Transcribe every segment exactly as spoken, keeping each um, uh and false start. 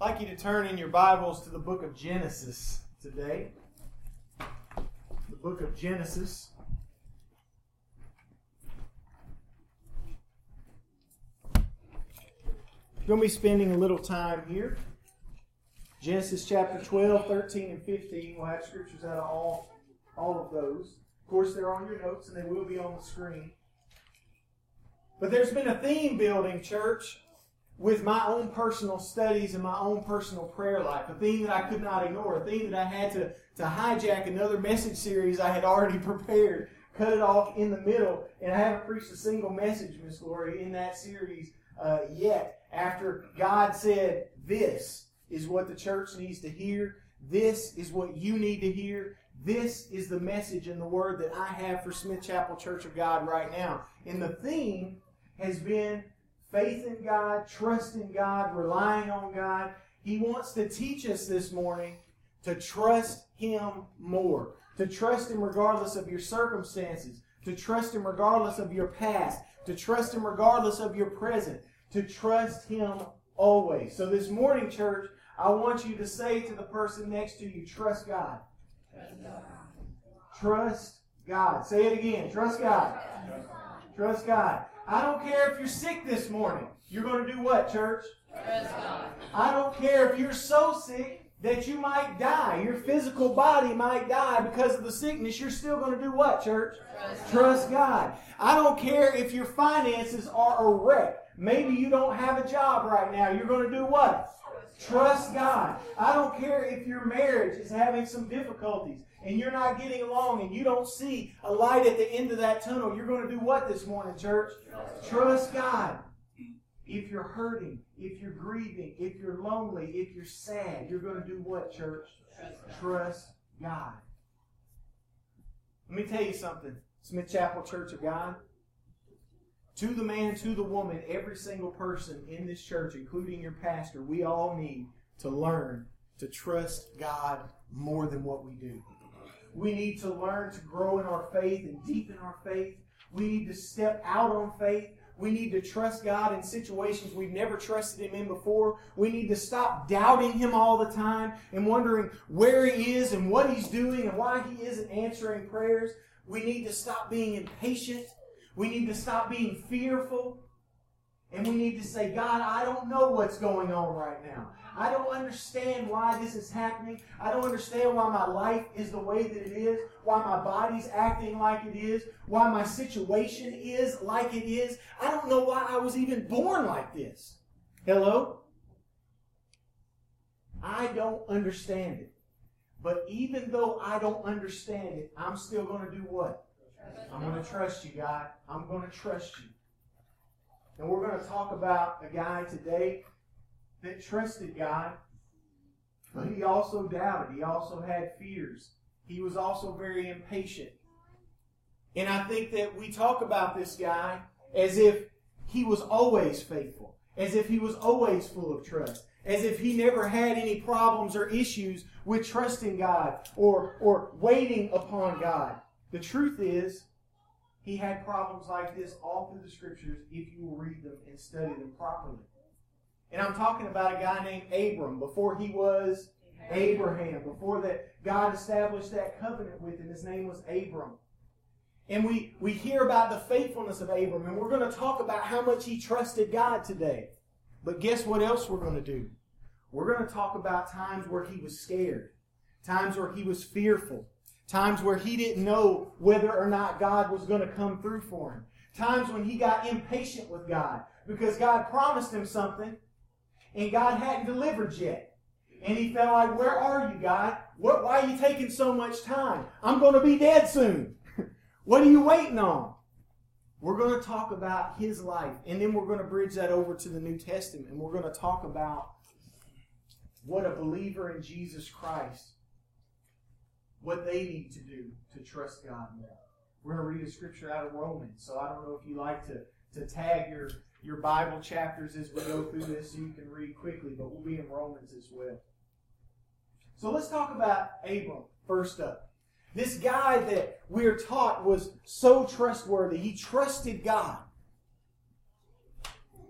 I'd like you to turn in your Bibles to the book of Genesis today. The book of Genesis. We're going to be spending a little time here. Genesis chapter twelve, thirteen, and fifteen. We'll have scriptures out of all, all of those. Of course, they're on your notes and they will be on the screen. But there's been a theme building, church, with my own personal studies and my own personal prayer life. A theme that I could not ignore. A theme that I had to, to hijack another message series I had already prepared, cut it off in the middle, and I haven't preached a single message, Miss Gloria, in that series uh, yet. After God said, this is what the church needs to hear. This is what you need to hear. This is the message and the word that I have for Smith Chapel Church of God right now. And the theme has been faith in God, trust in God, relying on God. He wants to teach us this morning to trust Him more. To trust Him regardless of your circumstances. To trust Him regardless of your past. To trust Him regardless of your present. To trust Him always. So this morning, church, I want you to say to the person next to you, trust God. Trust God. Trust God. Say it again. Trust God. Trust God. I don't care if you're sick this morning. You're going to do what, church? Trust God. I don't care if you're so sick that you might die. Your physical body might die because of the sickness. You're still going to do what, church? Trust, Trust God. God. I don't care if your finances are a wreck. Maybe you don't have a job right now. You're going to do what? Trust God. I don't care if your marriage is having some difficulties and you're not getting along and you don't see a light at the end of that tunnel. You're going to do what this morning, church? Trust God. If you're hurting, if you're grieving, if you're lonely, if you're sad, you're going to do what, church? Trust God. Let me tell you something, Smith Chapel Church of God. To the man, to the woman, every single person in this church, including your pastor, we all need to learn to trust God more than what we do. We need to learn to grow in our faith and deepen our faith. We need to step out on faith. We need to trust God in situations we've never trusted Him in before. We need to stop doubting Him all the time and wondering where He is and what He's doing and why He isn't answering prayers. We need to stop being impatient. We need to stop being fearful. And we need to say, God, I don't know what's going on right now. I don't understand why this is happening. I don't understand why my life is the way that it is, why my body's acting like it is, why my situation is like it is. I don't know why I was even born like this. Hello? I don't understand it. But even though I don't understand it, I'm still going to do what? I'm going to trust you, God. I'm going to trust you. And we're going to talk about a guy today that trusted God, but he also doubted. He also had fears. He was also very impatient. And I think that we talk about this guy as if he was always faithful, as if he was always full of trust, as if he never had any problems or issues with trusting God or, or waiting upon God. The truth is, he had problems like this all through the Scriptures if you will read them and study them properly. And I'm talking about a guy named Abram before he was Abraham, before that God established that covenant with him. His name was Abram. And we, we hear about the faithfulness of Abram, and we're going to talk about how much he trusted God today. But guess what else we're going to do? We're going to talk about times where he was scared, times where he was fearful, times where he didn't know whether or not God was going to come through for him. Times when he got impatient with God because God promised him something and God hadn't delivered yet. And he felt like, where are you, God? What, why are you taking so much time? I'm going to be dead soon. What are you waiting on? We're going to talk about his life. And then we're going to bridge that over to the New Testament. And we're going to talk about what a believer in Jesus Christ, what they need to do to trust God more. We're going to read a scripture out of Romans. So I don't know if you like to, to tag your, your Bible chapters as we go through this so you can read quickly, but we'll be in Romans as well. So let's talk about Abram first up. This guy that we're taught was so trustworthy. He trusted God.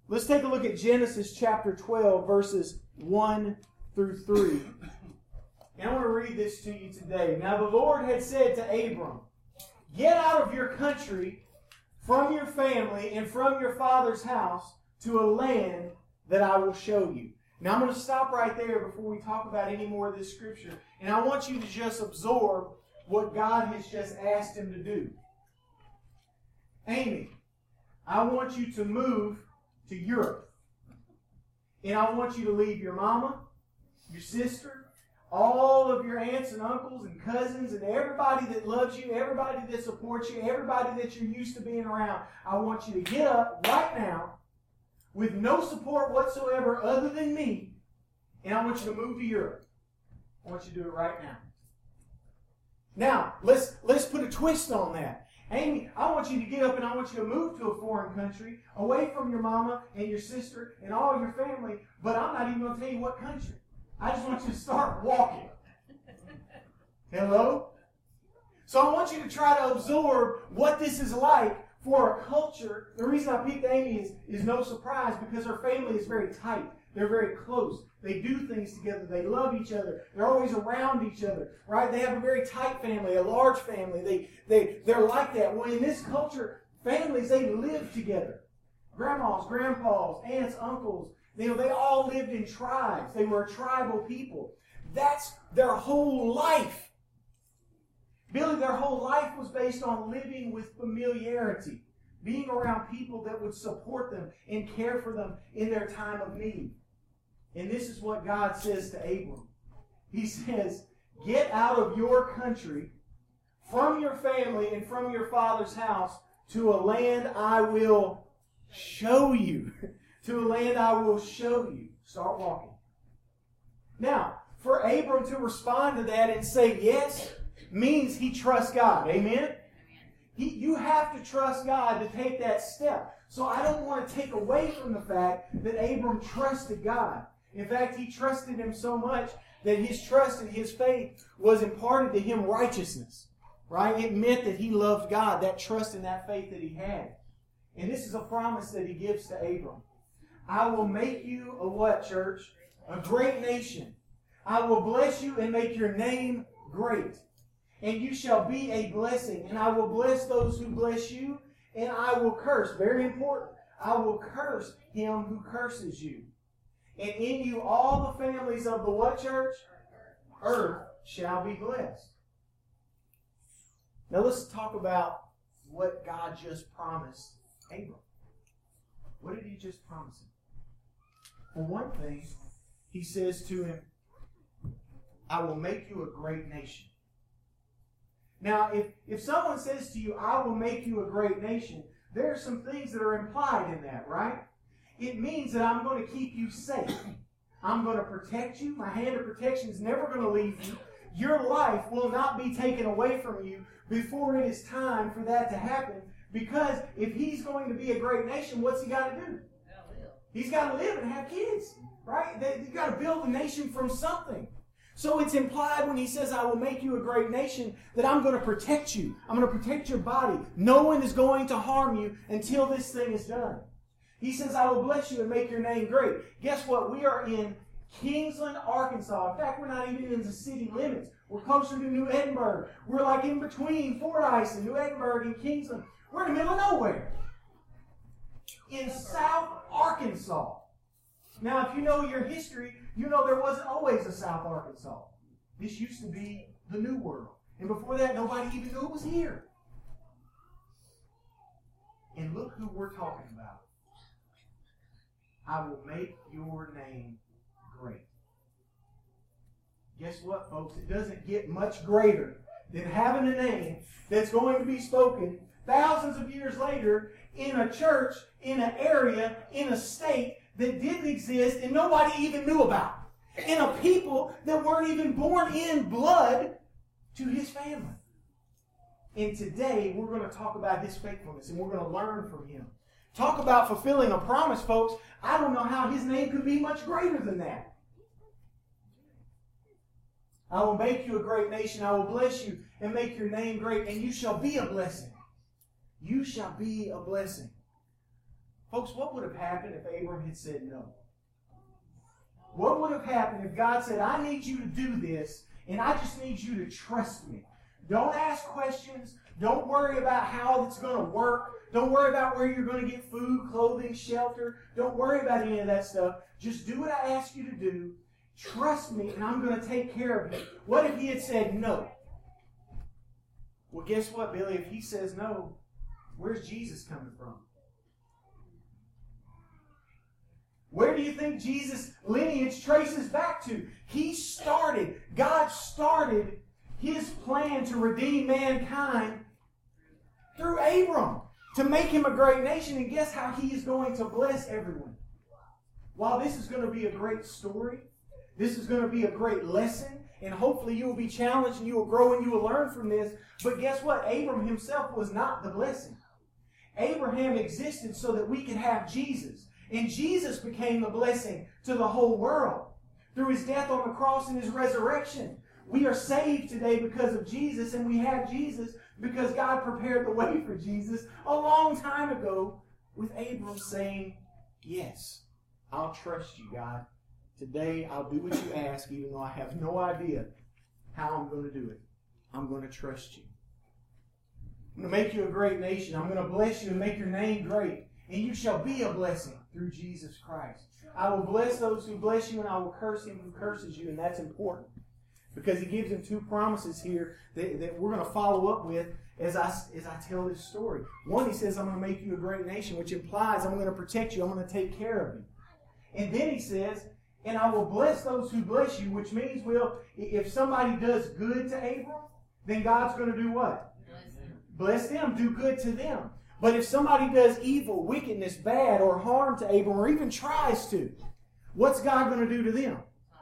Let's take a look at Genesis chapter twelve, verses one through three. And I want to read this to you today. Now the Lord had said to Abram, "Get out of your country, from your family, and from your father's house, to a land that I will show you." Now I'm going to stop right there before we talk about any more of this scripture. And I want you to just absorb what God has just asked him to do. Amy, I want you to move to Europe. And I want you to leave your mama, your sister, all of your aunts and uncles and cousins and everybody that loves you, everybody that supports you, everybody that you're used to being around. I want you to get up right now with no support whatsoever other than me, and I want you to move to Europe. I want you to do it right now. Now, let's let's put a twist on that. Amy, I want you to get up and I want you to move to a foreign country, away from your mama and your sister and all your family, but I'm not even going to tell you what country. I just want you to start walking. Hello? So I want you to try to absorb what this is like for a culture. The reason I picked Amy is, is no surprise, because her family is very tight. They're very close. They do things together. They love each other. They're always around each other, right? They have a very tight family, a large family. They, they, they're like that. Well, in this culture, families, they live together. Grandmas, grandpas, aunts, uncles, you know, they all lived in tribes. They were a tribal people. That's their whole life. Billy, their whole life was based on living with familiarity, being around people that would support them and care for them in their time of need. And this is what God says to Abram. He says, "Get out of your country, from your family and from your father's house, to a land I will show you." To a land I will show you. Start walking. Now, for Abram to respond to that and say yes means he trusts God. Amen? He, you have to trust God to take that step. So I don't want to take away from the fact that Abram trusted God. In fact, he trusted him so much that his trust and his faith was imparted to him righteousness. Right? It meant that he loved God, that trust and that faith that he had. And this is a promise that he gives to Abram. "I will make you a" what, church? "A great nation. I will bless you and make your name great. And you shall be a blessing. And I will bless those who bless you. And I will curse." Very important. "I will curse him who curses you. And in you all the families of the" what, church? "Earth shall be blessed." Now let's talk about what God just promised Abram. What did he just promise him? For one thing, he says to him, "I will make you a great nation." Now, if, if someone says to you, "I will make you a great nation," there are some things that are implied in that, right? It means that I'm going to keep you safe. I'm going to protect you. My hand of protection is never going to leave you. Your life will not be taken away from you before it is time for that to happen. Because if he's going to be a great nation, what's he got to do? He's got to live and have kids, right? You've got to build a nation from something. So it's implied when he says, "I will make you a great nation," that I'm going to protect you. I'm going to protect your body. No one is going to harm you until this thing is done. He says, "I will bless you and make your name great." Guess what? We are in Kingsland, Arkansas. In fact, we're not even in the city limits. We're closer to New Edinburgh. We're like in between Fordyce and New Edinburgh and Kingsland. We're in the middle of nowhere. In South Arkansas. Now, if you know your history, you know there wasn't always a South Arkansas. This used to be the New World. And before that, nobody even knew it was here. And look who we're talking about. "I will make your name great." Guess what, folks? It doesn't get much greater than having a name that's going to be spoken thousands of years later in a church, in an area, in a state that didn't exist and nobody even knew about. In a people that weren't even born in blood to his family. And today we're going to talk about his faithfulness and we're going to learn from him. Talk about fulfilling a promise, folks. I don't know how his name could be much greater than that. "I will make you a great nation. I will bless you and make your name great, and you shall be a blessing." You shall be a blessing. Folks, what would have happened if Abram had said no? What would have happened if God said, I need you to do this, and I just need you to trust me? Don't ask questions. Don't worry about how it's going to work. Don't worry about where you're going to get food, clothing, shelter. Don't worry about any of that stuff. Just do what I ask you to do. Trust me, and I'm going to take care of you. What if he had said no? Well, guess what, Billy? If he says no, where's Jesus coming from? Where do you think Jesus' lineage traces back to? He started, God started His plan to redeem mankind through Abram, to make him a great nation. And guess how He is going to bless everyone? While this is going to be a great story, this is going to be a great lesson, and hopefully you will be challenged and you will grow and you will learn from this. But guess what? Abram himself was not the blessing. Abraham existed so that we could have Jesus. And Jesus became the blessing to the whole world. Through His death on the cross and His resurrection. We are saved today because of Jesus, and we have Jesus because God prepared the way for Jesus a long time ago with Abram saying, yes, I'll trust you, God. Today I'll do what you ask, even though I have no idea how I'm going to do it. I'm going to trust you. I'm going to make you a great nation. I'm going to bless you and make your name great. And you shall be a blessing through Jesus Christ. I will bless those who bless you, and I will curse him who curses you. And that's important, because He gives him two promises here that, that we're going to follow up with as I, as I tell this story. One, He says, I'm going to make you a great nation, which implies I'm going to protect you. I'm going to take care of you. And then He says, and I will bless those who bless you, which means, well, if somebody does good to Abram, then God's going to do what? Bless them. Do good to them. But if somebody does evil, wickedness, bad, or harm to Abram, or even tries to, what's God going to do to them?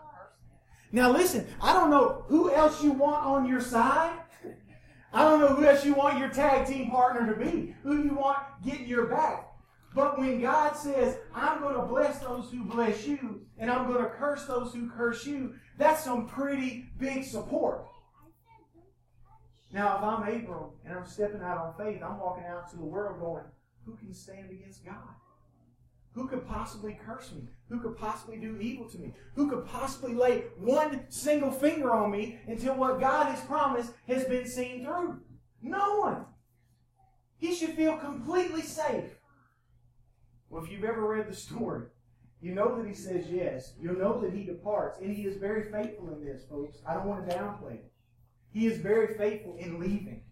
Now listen, I don't know who else you want on your side. I don't know who else you want your tag team partner to be, who you want getting your back. But when God says, I'm going to bless those who bless you, and I'm going to curse those who curse you, that's some pretty big support. Now, if I'm Abram and I'm stepping out on faith, I'm walking out to the world going, who can stand against God? Who could possibly curse me? Who could possibly do evil to me? Who could possibly lay one single finger on me until what God has promised has been seen through? No one. He should feel completely safe. Well, if you've ever read the story, you know that He says yes. You'll know that He departs. And He is very faithful in this, folks. I don't want to downplay it. He is very faithful in leaving.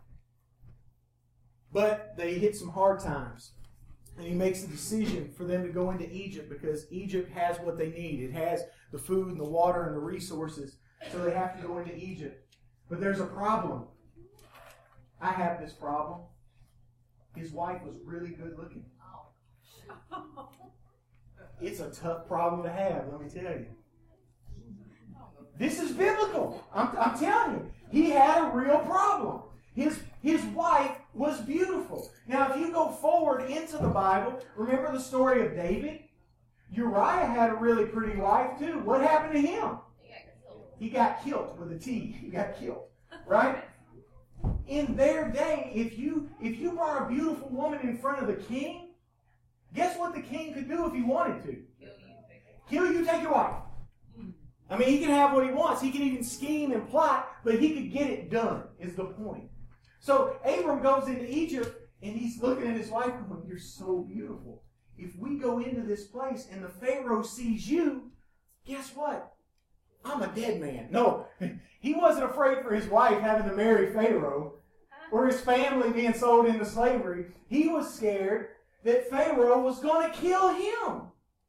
But they hit some hard times. And He makes a decision for them to go into Egypt, because Egypt has what they need. It has the food and the water and the resources. So they have to go into Egypt. But there's a problem. I have this problem. His wife was really good looking. It's a tough problem to have, let me tell you. This is biblical. I'm, I'm telling you. He had a real problem. His, his wife was beautiful. Now, if you go forward into the Bible, remember the story of David? Uriah had a really pretty wife too. What happened to him? He got killed with a T. He got killed. Right? In their day, if you, if you brought a beautiful woman in front of the king, guess what the king could do if he wanted to? Kill you, take your wife. I mean, he can have what he wants. He can even scheme and plot, but he could get it done, is the point. So Abram goes into Egypt, and he's looking at his wife going, you're so beautiful. If we go into this place and the Pharaoh sees you, guess what? I'm a dead man. No, he wasn't afraid for his wife having to marry Pharaoh or his family being sold into slavery. He was scared that Pharaoh was going to kill him.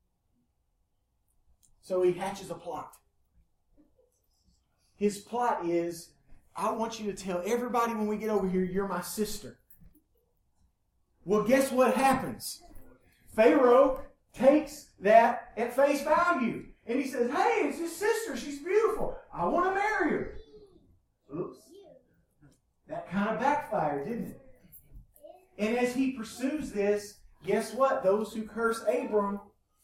So he hatches a plot. His plot is, I want you to tell everybody when we get over here, you're my sister. Well, guess what happens? Pharaoh takes that at face value. And he says, hey, it's his sister. She's beautiful. I want to marry her. Oops. That kind of backfired, didn't it? And as he pursues this, guess what? Those who curse Abram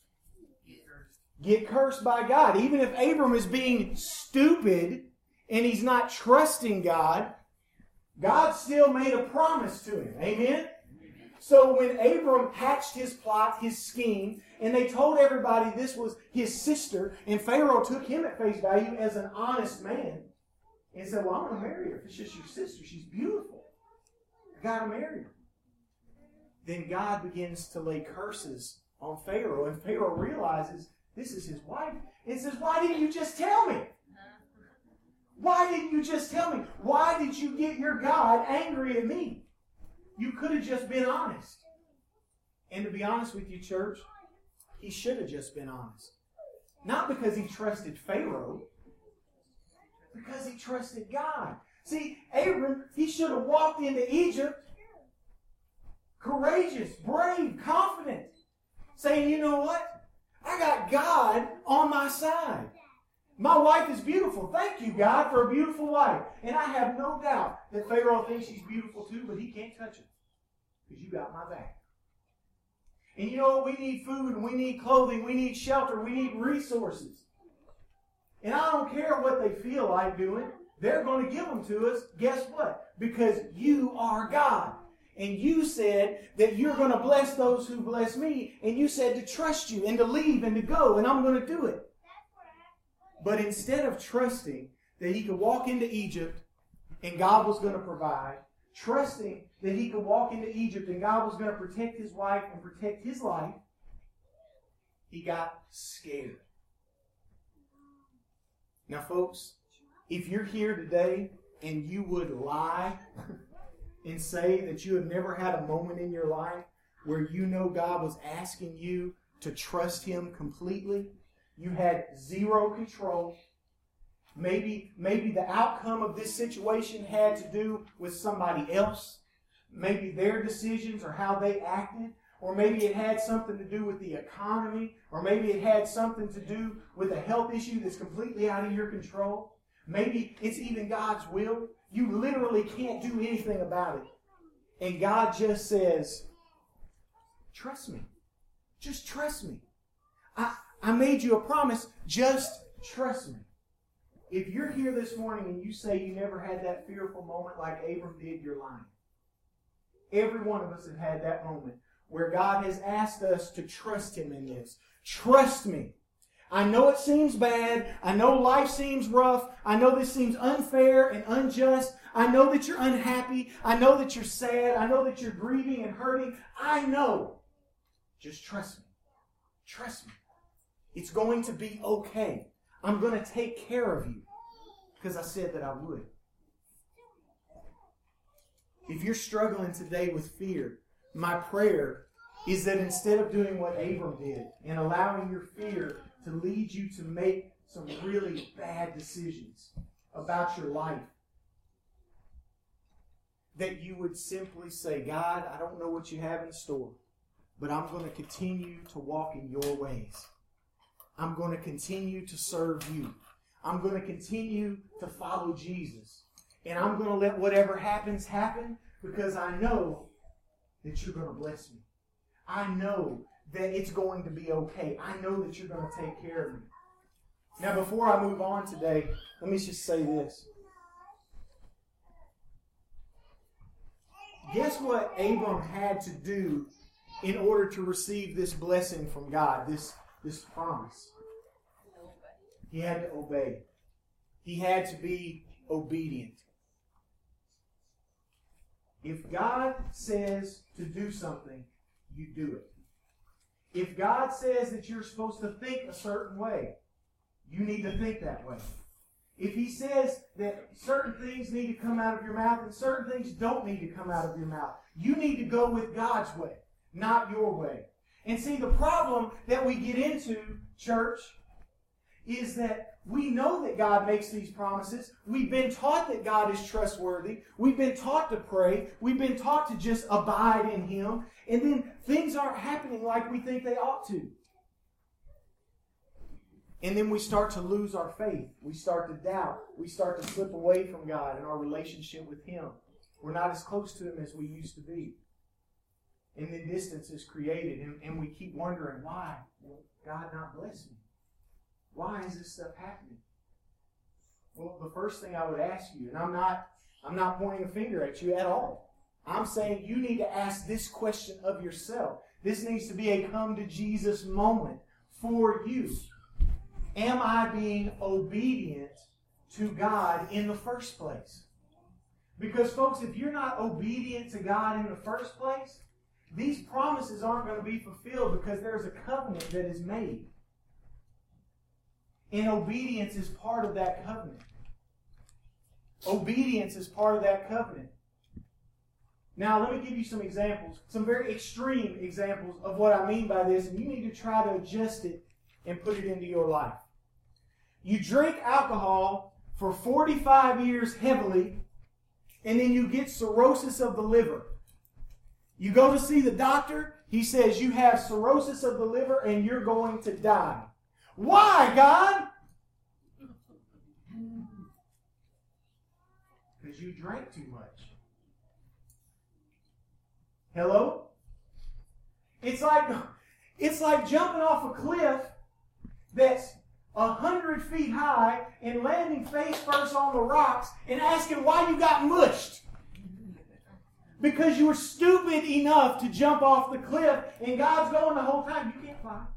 get cursed by God. Even if Abram is being stupid and he's not trusting God, God still made a promise to him. Amen? So when Abram hatched his plot, his scheme, and they told everybody this was his sister, and Pharaoh took him at face value as an honest man, and said, well, I'm going to marry her. If it's just your sister, she's beautiful. I got to marry her. Then God begins to lay curses on Pharaoh, and Pharaoh realizes this is his wife, and says, why didn't you just tell me? Why didn't you just tell me? Why did you get your God angry at me? You could have just been honest. And to be honest with you, church, he should have just been honest. Not because he trusted Pharaoh, because he trusted God. See, Abram, he should have walked into Egypt courageous, brave, confident, saying, you know what? I got God on my side. My wife is beautiful. Thank you, God, for a beautiful wife. And I have no doubt that Pharaoh thinks she's beautiful too, but he can't touch her because you got my back. And you know what? We need food, and we need clothing, we need shelter, we need resources. And I don't care what they feel like doing. They're going to give them to us. Guess what? Because you are God. And you said that you're going to bless those who bless me. And you said to trust you and to leave and to go. And I'm going to do it. But instead of trusting that he could walk into Egypt and God was going to provide, trusting that he could walk into Egypt and God was going to protect his wife and protect his life, he got scared. Now, folks, if you're here today and you would lie and say that you have never had a moment in your life where you know God was asking you to trust him completely, you had zero control. Maybe, maybe the outcome of this situation had to do with somebody else. Maybe their decisions or how they acted. Or maybe it had something to do with the economy. Or maybe it had something to do with a health issue that's completely out of your control. Maybe it's even God's will. You literally can't do anything about it. And God just says, trust me. Just trust me. I, I made you a promise. Just trust me. If you're here this morning and you say you never had that fearful moment like Abram did, you're lying. Every one of us have had that moment where God has asked us to trust him in this. Trust me. I know it seems bad. I know life seems rough. I know this seems unfair and unjust. I know that you're unhappy. I know that you're sad. I know that you're grieving and hurting. I know. Just trust me. Trust me. It's going to be okay. I'm going to take care of you because I said that I would. If you're struggling today with fear, my prayer is that instead of doing what Abram did and allowing your fear to lead you to make some really bad decisions about your life, that you would simply say, God, I don't know what you have in store, but I'm going to continue to walk in your ways. I'm going to continue to serve you. I'm going to continue to follow Jesus. And I'm going to let whatever happens happen because I know that you're going to bless me. I know that it's going to be okay. I know that you're going to take care of me. Now, before I move on today, let me just say this. Guess what Abram had to do in order to receive this blessing from God, this, this promise? He had to obey. He had to be obedient. If God says to do something, you do it. If God says that you're supposed to think a certain way, you need to think that way. If He says that certain things need to come out of your mouth and certain things don't need to come out of your mouth, you need to go with God's way, not your way. And see, the problem that we get into, church, is that we know that God makes these promises. We've been taught that God is trustworthy. We've been taught to pray. We've been taught to just abide in Him. And then things aren't happening like we think they ought to. And then we start to lose our faith. We start to doubt. We start to slip away from God and our relationship with Him. We're not as close to Him as we used to be. And then distance is created. And, and we keep wondering, why will God not bless me? Why is this stuff happening? Well, the first thing I would ask you, and I'm not, I'm not pointing a finger at you at all. I'm saying you need to ask this question of yourself. This needs to be a come to Jesus moment for you. Am I being obedient to God in the first place? Because, folks, if you're not obedient to God in the first place, these promises aren't going to be fulfilled because there's a covenant that is made. And obedience is part of that covenant. Obedience is part of that covenant. Now, let me give you some examples, some very extreme examples of what I mean by this, and you need to try to adjust it and put it into your life. You drink alcohol for forty-five years heavily, and then you get cirrhosis of the liver. You go to see the doctor, he says you have cirrhosis of the liver and you're going to die. Why, God? Because you drank too much. Hello? It's like, it's like jumping off a cliff that's a hundred feet high and landing face first on the rocks and asking why you got mushed. Because you were stupid enough to jump off the cliff, and God's going the whole time, you can't fly.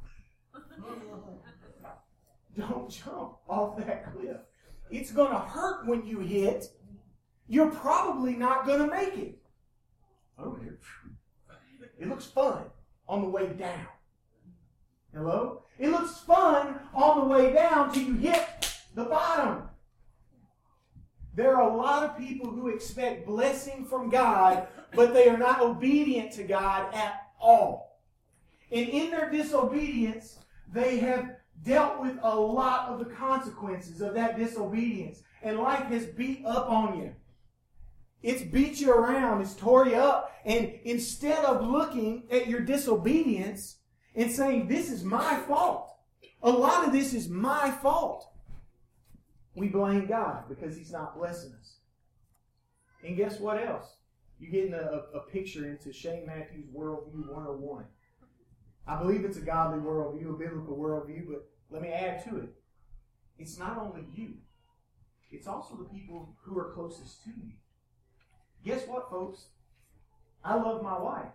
Don't jump off that cliff. It's going to hurt when you hit. You're probably not going to make it. Oh, it looks fun on the way down. Hello? It looks fun on the way down till you hit the bottom. There are a lot of people who expect blessing from God, but they are not obedient to God at all. And in their disobedience, they have dealt with a lot of the consequences of that disobedience. And life has beat up on you. It's beat you around. It's tore you up. And instead of looking at your disobedience and saying, this is my fault, a lot of this is my fault, we blame God because He's not blessing us. And guess what else? You're getting a, a picture into Shane Matthews' Worldview one oh one. I believe it's a godly worldview, a biblical worldview, but let me add to it. It's not only you. It's also the people who are closest to you. Guess what, folks? I love my wife.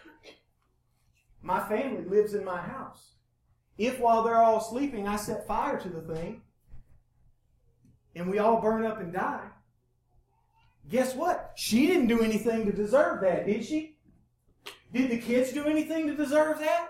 My family lives in my house. If while they're all sleeping, I set fire to the thing, and we all burn up and die, guess what? She didn't do anything to deserve that, did she? Did the kids do anything to deserve that?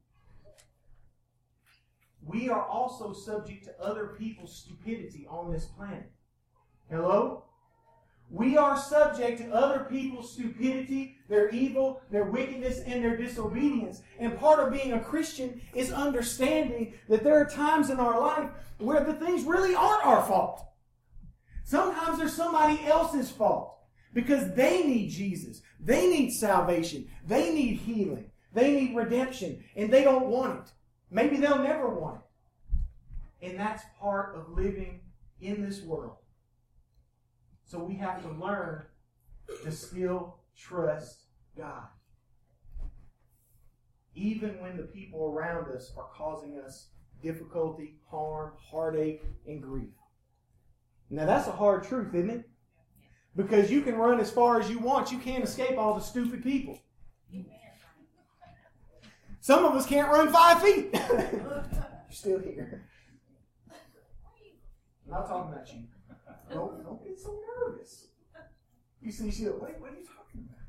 We are also subject to other people's stupidity on this planet. Hello? We are subject to other people's stupidity, their evil, their wickedness, and their disobedience. And part of being a Christian is understanding that there are times in our life where the things really aren't our fault. Sometimes they're somebody else's fault because they need Jesus. They need salvation. They need healing. They need redemption. And they don't want it. Maybe they'll never want it. And that's part of living in this world. So we have to learn to still trust God. Even when the people around us are causing us difficulty, harm, heartache, and grief. Now that's a hard truth, isn't it? Because you can run as far as you want. You can't escape all the stupid people. Some of us can't run five feet. You're still here. I'm not talking about you. Don't, don't get so nervous. You see, she'll, wait, what are you talking about?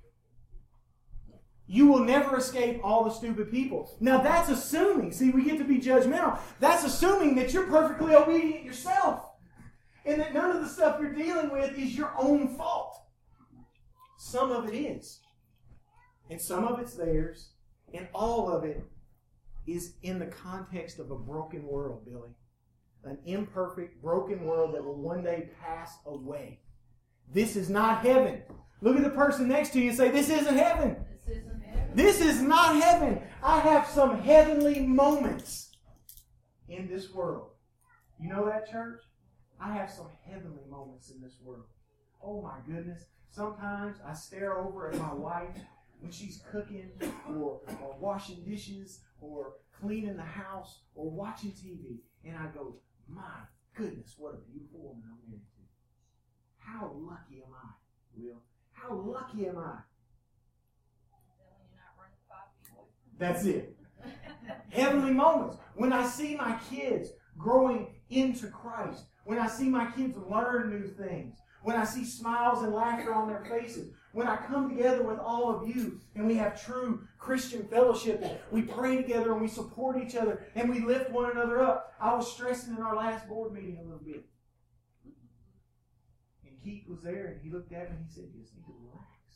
You will never escape all the stupid people. Now that's assuming, see, we get to be judgmental. That's assuming that you're perfectly obedient yourself. And that none of the stuff you're dealing with is your own fault. Some of it is. And some of it's theirs. And all of it is in the context of a broken world, Billy. An imperfect, broken world that will one day pass away. This is not heaven. Look at the person next to you and say, this isn't heaven. This isn't heaven. This is not heaven. I have some heavenly moments in this world. You know that, church? I have some heavenly moments in this world. Oh my goodness. Sometimes I stare over at my wife when she's cooking or, or washing dishes or cleaning the house or watching T V. And I go, my goodness, what a beautiful woman I'm married to. How lucky am I, Will? How lucky am I? That's it. Heavenly moments. When I see my kids growing into Christ. When I see my kids learn new things. When I see smiles and laughter on their faces. When I come together with all of you and we have true Christian fellowship and we pray together and we support each other and we lift one another up. I was stressing in our last board meeting a little bit. And Keith was there and he looked at me and he said, you just need to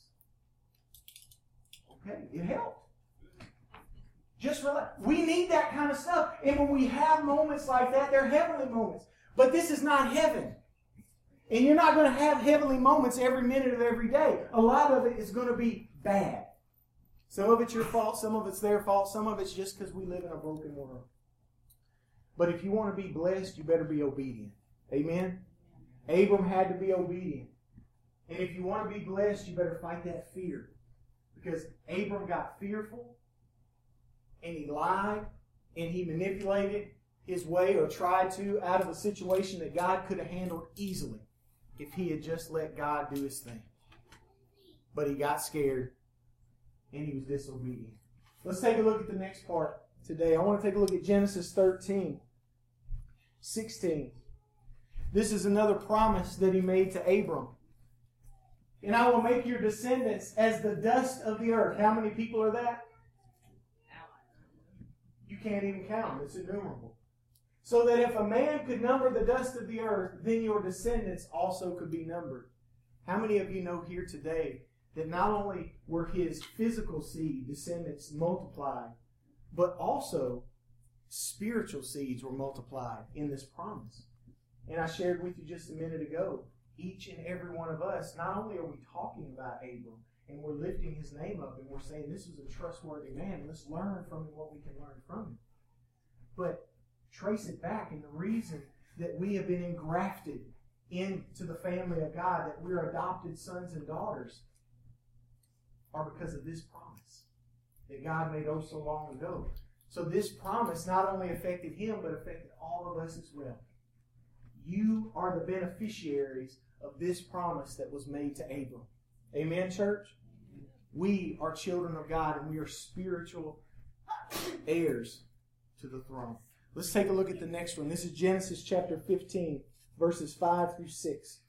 relax. Okay, it helped. Just relax. We need that kind of stuff. And when we have moments like that, they're heavenly moments. But this is not heaven. And you're not going to have heavenly moments every minute of every day. A lot of it is going to be bad. Some of it's your fault, some of it's their fault, some of it's just because we live in a broken world. But if you want to be blessed, you better be obedient. Amen? Abram had to be obedient. And if you want to be blessed, you better fight that fear. Because Abram got fearful, and he lied, and he manipulated his way or tried to out of a situation that God could have handled easily if he had just let God do his thing. But he got scared and he was disobedient. Let's take a look at the next part today. I want to take a look at Genesis thirteen, sixteen. This is another promise that he made to Abram. And I will make your descendants as the dust of the earth. How many people are that? You can't even count them. It's innumerable. So that if a man could number the dust of the earth, then your descendants also could be numbered. How many of you know here today that not only were his physical seed, descendants, multiplied, but also spiritual seeds were multiplied in this promise? And I shared with you just a minute ago, each and every one of us, not only are we talking about Abram, and we're lifting his name up, and we're saying this is a trustworthy man, let's learn from him what we can learn from him. But trace it back, and the reason that we have been engrafted into the family of God, that we're adopted sons and daughters, are because of this promise that God made oh so long ago. So this promise not only affected him, but affected all of us as well. You are the beneficiaries of this promise that was made to Abram. Amen, church? We are children of God, and we are spiritual heirs to the throne. Let's take a look at the next one. This is Genesis chapter fifteen, verses five through six.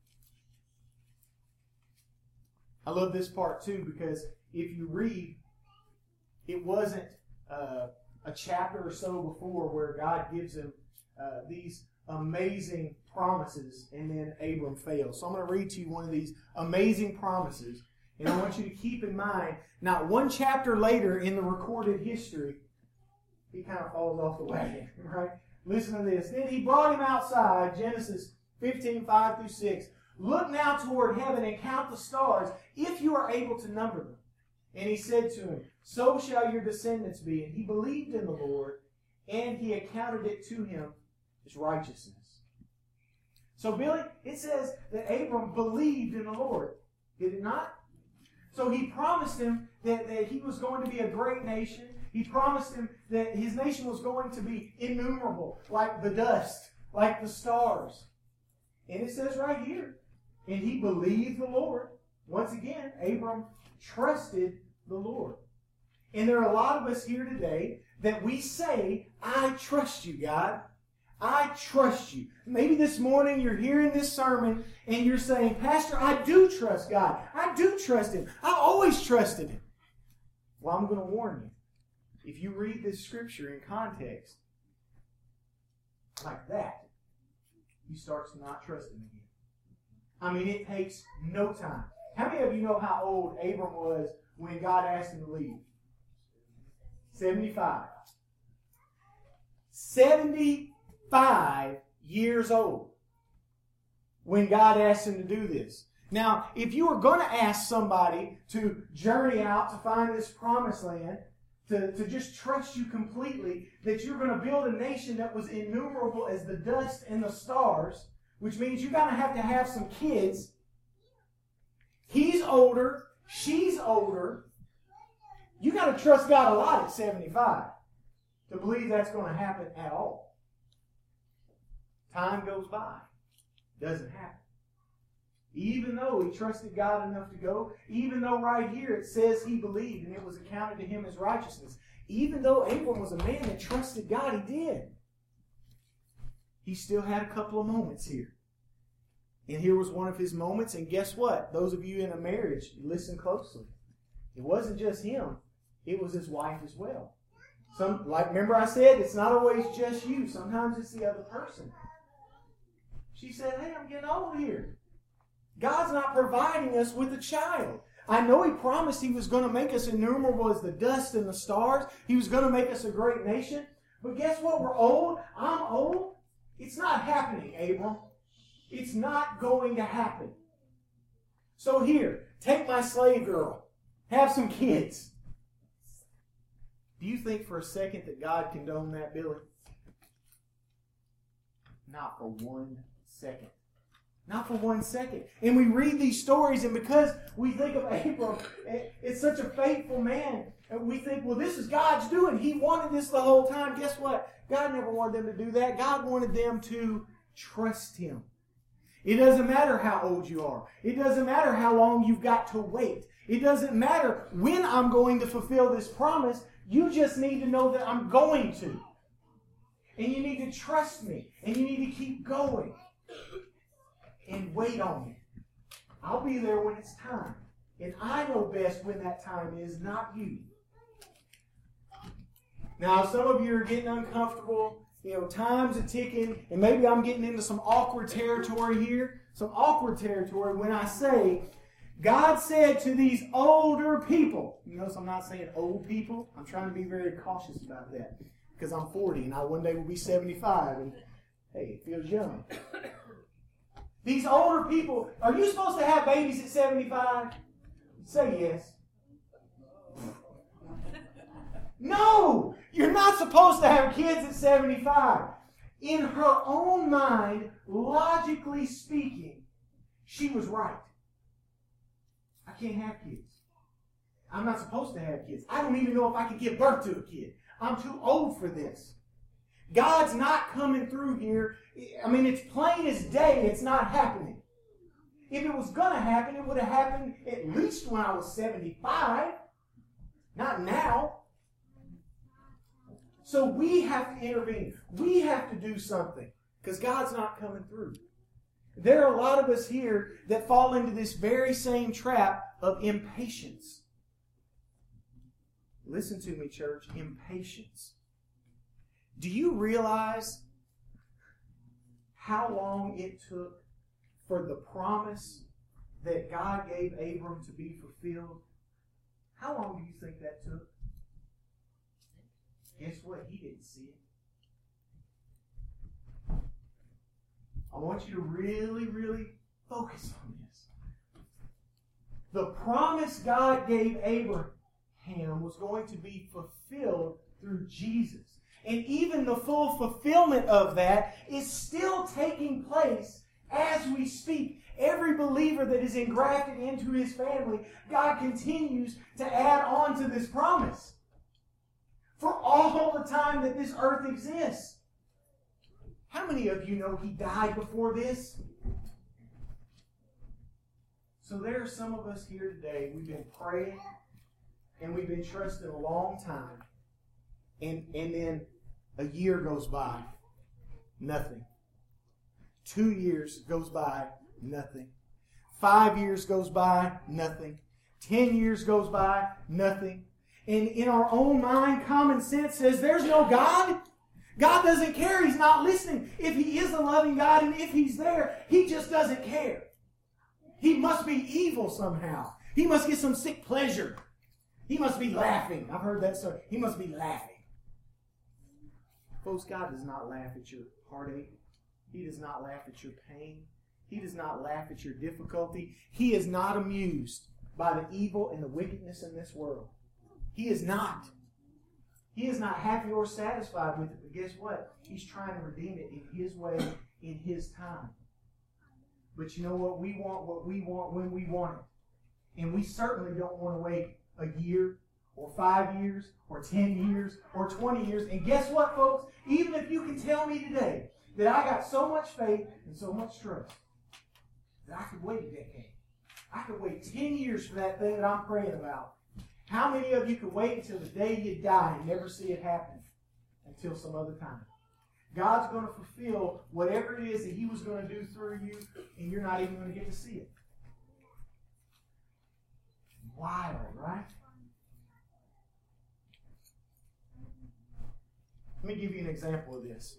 I love this part too, because if you read, it wasn't uh, a chapter or so before where God gives him uh, these amazing promises and then Abram fails. So I'm going to read to you one of these amazing promises. And I want you to keep in mind, not one chapter later in the recorded history, he kind of falls off the wagon, right? Listen to this. Then he brought him outside, Genesis fifteen, five through six. Look now toward heaven and count the stars, if you are able to number them. And he said to him, so shall your descendants be. And he believed in the Lord, and he accounted it to him as righteousness. So, Billy, it says that Abram believed in the Lord. Did it not? So he promised him that, that he was going to be a great nation. He promised him that his nation was going to be innumerable, like the dust, like the stars. And it says right here, and he believed the Lord. Once again, Abram trusted the Lord. And there are a lot of us here today that we say, I trust you, God. I trust you. Maybe this morning you're hearing this sermon and you're saying, Pastor, I do trust God. I do trust Him. I've always trusted Him. Well, I'm going to warn you. If you read this scripture in context like that, you start to not trust Him again. I mean, it takes no time. How many of you know how old Abram was when God asked him to leave? seventy-five. seventy-five years old when God asked him to do this. Now, if you were going to ask somebody to journey out to find this promised land, to, to just trust you completely, that you're going to build a nation that was innumerable as the dust and the stars, which means you're going to have to have some kids. He's older. She's older. You got to trust God a lot at seventy-five to believe that's going to happen at all. Time goes by. Doesn't happen. Even though he trusted God enough to go, even though right here it says he believed and it was accounted to him as righteousness, even though Abram was a man that trusted God, he did. He still had a couple of moments here. And here was one of his moments, and guess what? Those of you in a marriage, listen closely. It wasn't just him, it was his wife as well. Some, like remember I said, it's not always just you. Sometimes it's the other person. She said, hey, I'm getting old here. God's not providing us with a child. I know he promised he was going to make us innumerable as the dust and the stars. He was going to make us a great nation. But guess what? We're old. I'm old. It's not happening, Abram. It's not going to happen. So here, take my slave girl. Have some kids. Do you think for a second that God condoned that, Billy? Not for one second. Not for one second. And we read these stories, and because we think of Abram, it's such a faithful man, and we think, well, this is God's doing. He wanted this the whole time. Guess what? God never wanted them to do that. God wanted them to trust him. It doesn't matter how old you are. It doesn't matter how long you've got to wait. It doesn't matter when I'm going to fulfill this promise. You just need to know that I'm going to. And you need to trust me. And you need to keep going. And wait on me. I'll be there when it's time. And I know best when that time is, not you. Now, some of you are getting uncomfortable. You know, time's a ticking, and maybe I'm getting into some awkward territory here. Some awkward territory when I say, God said to these older people. You notice I'm not saying old people. I'm trying to be very cautious about that. Because I'm forty, and I one day will be seventy-five. And, hey, it feels young. These older people, are you supposed to have babies at seventy-five? Say yes. No! You're not supposed to have kids at seventy-five. In her own mind, logically speaking, she was right. I can't have kids. I'm not supposed to have kids. I don't even know if I can give birth to a kid. I'm too old for this. God's not coming through here. I mean, it's plain as day it's not happening. If it was going to happen, it would have happened at least when I was seventy-five. Not now. So we have to intervene. We have to do something because God's not coming through. There are a lot of us here that fall into this very same trap of impatience. Listen to me, church. Impatience. Do you realize how long it took for the promise that God gave Abram to be fulfilled? How long do you think that took? Guess what? He didn't see it. I want you to really, really focus on this. The promise God gave Abraham was going to be fulfilled through Jesus. And even the full fulfillment of that is still taking place as we speak. Every believer that is engrafted into his family, God continues to add on to this promise. For all the time that this earth exists. How many of you know he died before this? So there are some of us here today, we've been praying and we've been trusting a long time. And, and then a year goes by, nothing. Two years goes by, nothing. Five years goes by, nothing. Ten years goes by, nothing. And in our own mind, common sense says there's no God. God doesn't care. He's not listening. If he is a loving God and if he's there, he just doesn't care. He must be evil somehow. He must get some sick pleasure. He must be laughing. I've heard that story. He must be laughing. Folks, God does not laugh at your heartache. He does not laugh at your pain. He does not laugh at your difficulty. He is not amused by the evil and the wickedness in this world. He is not. He is not happy or satisfied with it. But guess what? He's trying to redeem it in his way, in his time. But you know what? We want what we want when we want it. And we certainly don't want to wait a year or five years or ten years or twenty years. And guess what, folks? Even if you can tell me today that I got so much faith and so much trust, that I could wait a decade. I could wait ten years for that thing that I'm praying about. How many of you could wait until the day you die and never see it happen until some other time? God's going to fulfill whatever it is that He was going to do through you, and you're not even going to get to see it. Wild, right? Let me give you an example of this.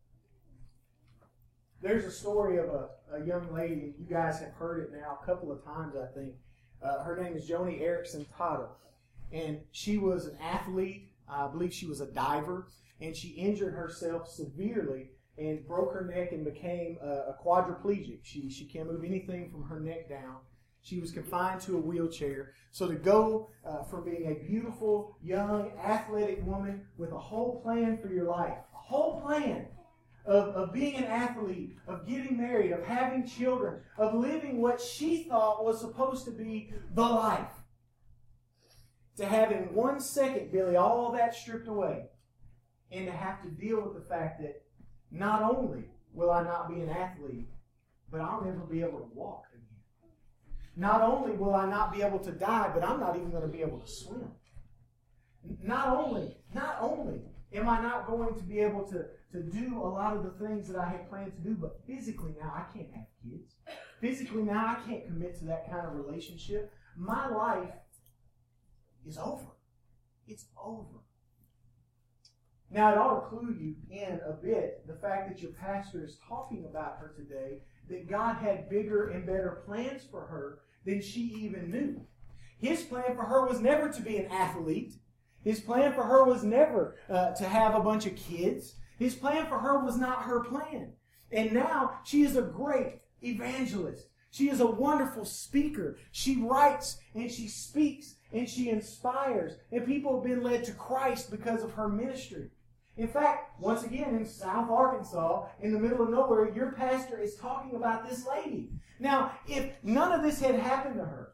There's a story of a, a young lady. You guys have heard it now a couple of times, I think. Uh, her name is Joni Eareckson Tada. And she was an athlete. I believe she was a diver. And she injured herself severely and broke her neck and became a, a quadriplegic. She, she can't move anything from her neck down. She was confined to a wheelchair. So to go uh, from being a beautiful, young, athletic woman with a whole plan for your life, a whole plan of, of being an athlete, of getting married, of having children, of living what she thought was supposed to be the life, to have in one second, Billy, all that stripped away, and to have to deal with the fact that not only will I not be an athlete, but I'll never be able to walk again. Not only will I not be able to die, but I'm not even going to be able to swim. Not only, not only am I not going to be able to, to do a lot of the things that I had planned to do, but physically now I can't have kids. Physically now I can't commit to that kind of relationship. My life is over. It's over. Now, it ought to clue you in a bit the fact that your pastor is talking about her today, that God had bigger and better plans for her than she even knew. His plan for her was never to be an athlete. His plan for her was never uh, to have a bunch of kids. His plan for her was not her plan. And now she is a great evangelist. She is a wonderful speaker. She writes and she speaks and she inspires. And people have been led to Christ because of her ministry. In fact, once again, in South Arkansas, in the middle of nowhere, your pastor is talking about this lady. Now, if none of this had happened to her,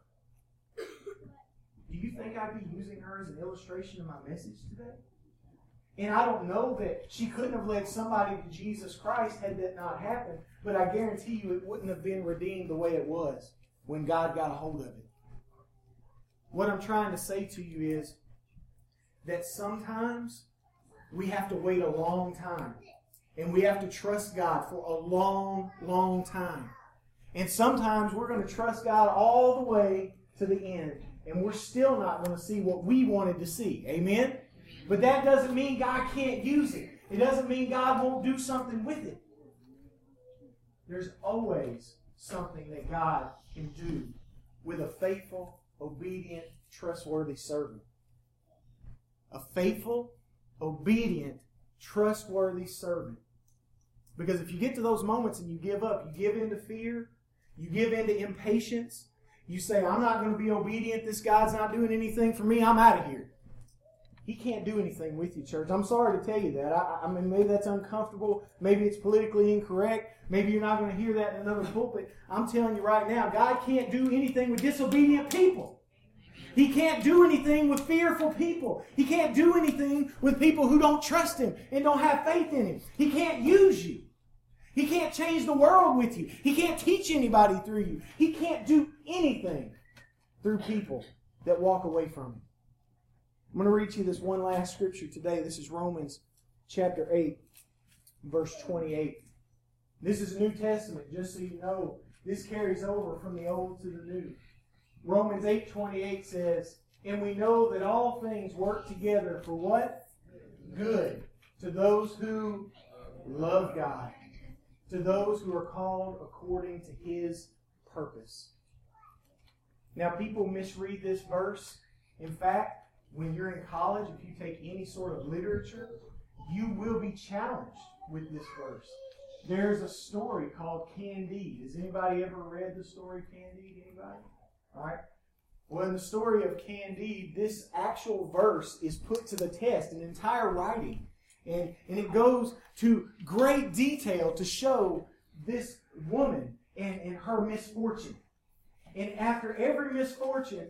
do you think I'd be using her as an illustration of my message today? And I don't know that she couldn't have led somebody to Jesus Christ had that not happened, but I guarantee you it wouldn't have been redeemed the way it was when God got a hold of it. What I'm trying to say to you is that sometimes we have to wait a long time. And we have to trust God for a long, long time. And sometimes we're going to trust God all the way to the end. And we're still not going to see what we wanted to see. Amen? But that doesn't mean God can't use it. It doesn't mean God won't do something with it. There's always something that God can do with a faithful, obedient, trustworthy servant. A faithful, obedient, trustworthy servant. Because if you get to those moments and you give up, you give in to fear, you give in to impatience, you say, I'm not going to be obedient, this God's not doing anything for me, I'm out of here. He can't do anything with you, church. I'm sorry to tell you that. I, I mean, maybe that's uncomfortable. Maybe it's politically incorrect. Maybe you're not going to hear that in another pulpit. I'm telling you right now, God can't do anything with disobedient people. He can't do anything with fearful people. He can't do anything with people who don't trust Him and don't have faith in Him. He can't use you. He can't change the world with you. He can't teach anybody through you. He can't do anything through people that walk away from Him. I'm going to read you this one last scripture today. This is Romans chapter eight, verse twenty-eight. This is New Testament, just so you know. This carries over from the Old to the New. Romans eight twenty-eight says, and we know that all things work together for what? Good. To those who love God. To those who are called according to His purpose. Now, people misread this verse. In fact, when you're in college, if you take any sort of literature, you will be challenged with this verse. There's a story called Candide. Has anybody ever read the story Candide? Anybody? All right. Well, in the story of Candide, this actual verse is put to the test, an entire writing. And, and it goes to great detail to show this woman and, and her misfortune. And after every misfortune,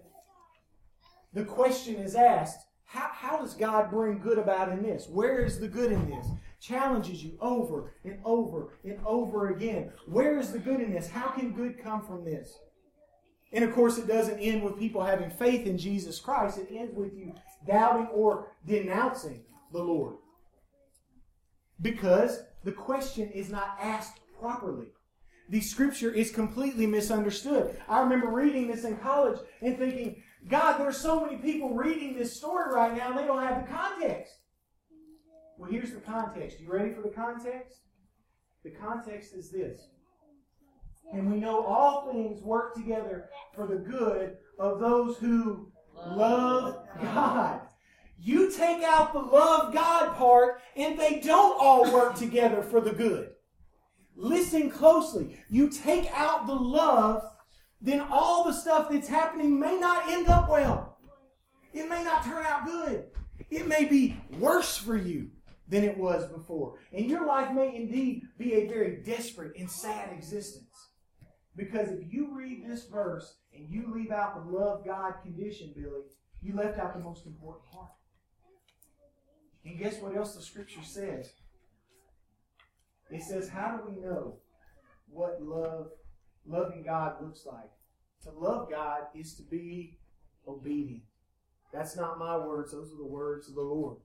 the question is asked, how, how does God bring good about in this? Where is the good in this? challenges you over and over and over again. Where is the good in this? How can good come from this? And of course, it doesn't end with people having faith in Jesus Christ. It ends with you doubting or denouncing the Lord. Because the question is not asked properly. The Scripture is completely misunderstood. I remember reading this in college and thinking, God, there's so many people reading this story right now and they don't have the context. Well, here's the context. You ready for the context? The context is this. And we know all things work together for the good of those who love God. You take out the love God part and they don't all work together for the good. Listen closely. You take out the love, then all the stuff that's happening may not end up well. It may not turn out good. It may be worse for you than it was before. And your life may indeed be a very desperate and sad existence. Because if you read this verse and you leave out the love God condition, Billy, you left out the most important part. And guess what else the Scripture says? It says, how do we know what love, loving God looks like? To love God is to be obedient. That's not my words. Those are the words of the Lord.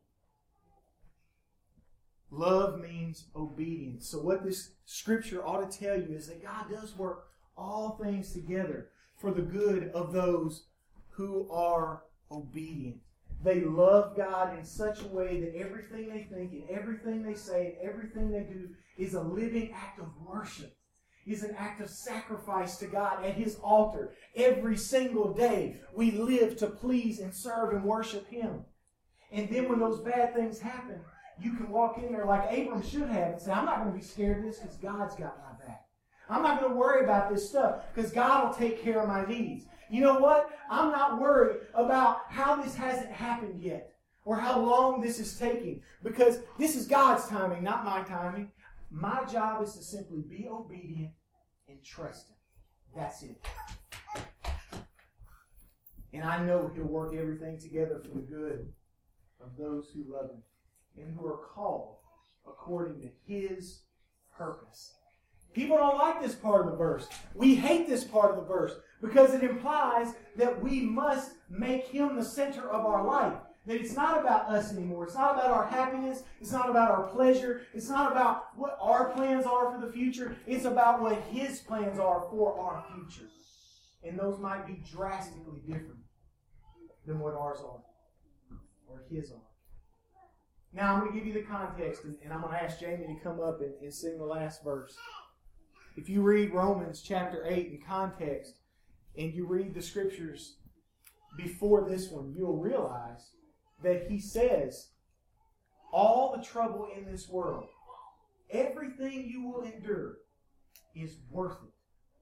Love means obedience. So what this Scripture ought to tell you is that God does work all things together for the good of those who are obedient. They love God in such a way that everything they think and everything they say and everything they do is a living act of worship, is an act of sacrifice to God at His altar. Every single day we live to please and serve and worship Him. And then when those bad things happen, you can walk in there like Abram should have and say, I'm not going to be scared of this because God's got my back. I'm not going to worry about this stuff because God will take care of my needs. You know what? I'm not worried about how this hasn't happened yet or how long this is taking because this is God's timing, not my timing. My job is to simply be obedient and trust Him. That's it. And I know He'll work everything together for the good of those who love Him and who are called according to His purpose. People don't like this part of the verse. We hate this part of the verse because it implies that we must make Him the center of our life. That it's not about us anymore. It's not about our happiness. It's not about our pleasure. It's not about what our plans are for the future. It's about what His plans are for our future. And those might be drastically different than what ours are or His are. Now I'm going to give you the context and, and I'm going to ask Jamie to come up and, and sing the last verse. If you read Romans chapter eight in context and you read the Scriptures before this one, you'll realize that he says all the trouble in this world, everything you will endure is worth it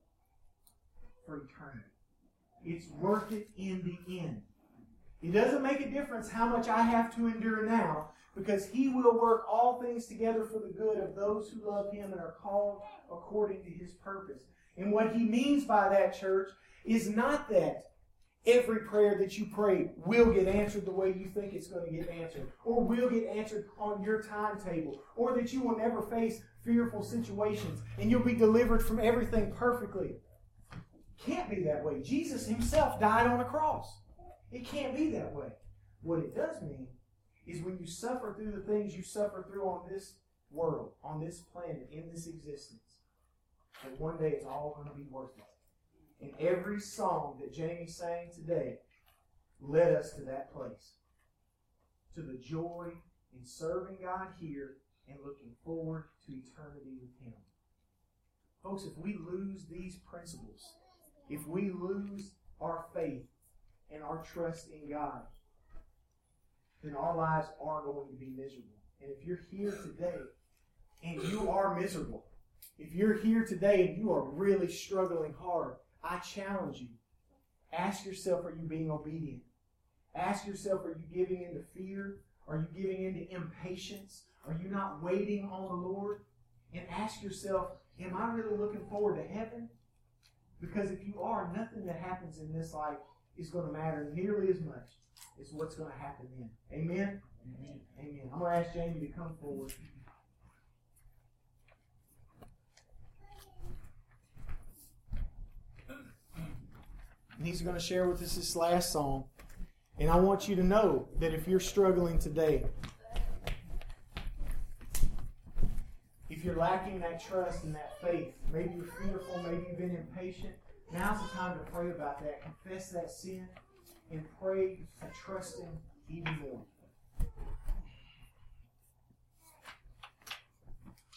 for eternity. It's worth it in the end. It doesn't make a difference how much I have to endure now because He will work all things together for the good of those who love Him and are called according to His purpose. And what He means by that, church, is not that every prayer that you pray will get answered the way you think it's going to get answered, or will get answered on your timetable, or that you will never face fearful situations and you'll be delivered from everything perfectly. It can't be that way. Jesus Himself died on a cross. It can't be that way. What it does mean is when you suffer through the things you suffer through on this world, on this planet, in this existence, that one day it's all going to be worth it. And every song that Jamie sang today led us to that place. To the joy in serving God here and looking forward to eternity with Him. Folks, if we lose these principles, if we lose our faith and our trust in God, then our lives are going to be miserable. And if you're here today and you are miserable, if you're here today and you are really struggling hard, I challenge you. Ask yourself, are you being obedient? Ask yourself, are you giving into fear? Are you giving into impatience? Are you not waiting on the Lord? And ask yourself, am I really looking forward to heaven? Because if you are, nothing that happens in this life is going to matter nearly as much as what's going to happen then. Amen? Amen. Amen. I'm going to ask Jamie to come forward. And he's going to share with us this last song. And I want you to know that if you're struggling today, if you're lacking that trust and that faith, maybe you're fearful, maybe you've been impatient, now's the time to pray about that. Confess that sin and pray and trust Him even more.